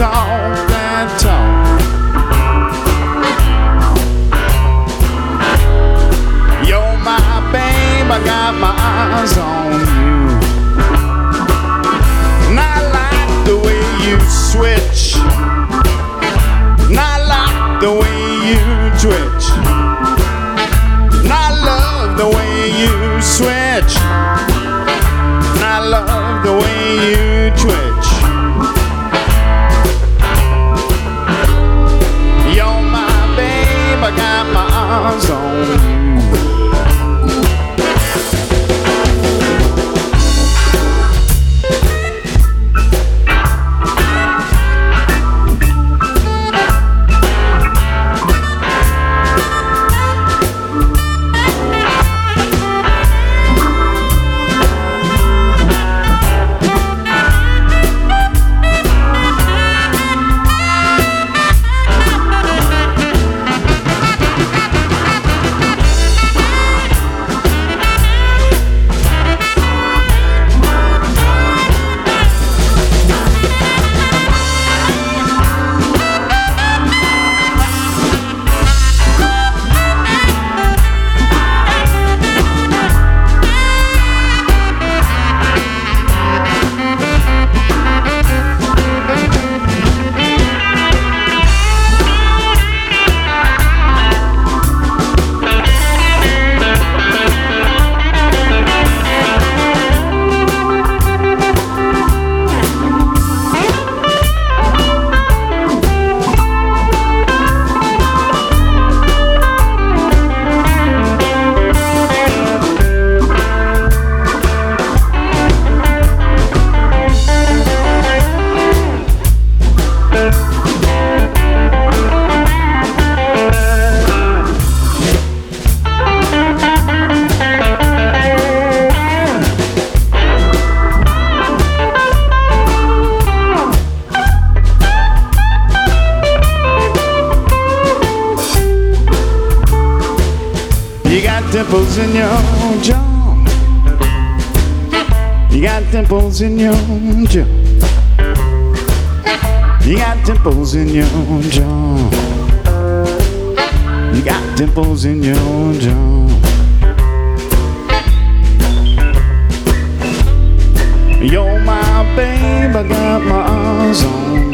that talk. You're my babe, I got my eyes on you. And I like the way you switch, and I like the way you twitch, and I love the way you switch, and I love the way you twitch. You're my babe, I got my eyes on you. You got dimples in your jaw. You got dimples in your jaw. You got dimples in your jaw. You got dimples in your jaw. You're my babe, I got my eyes on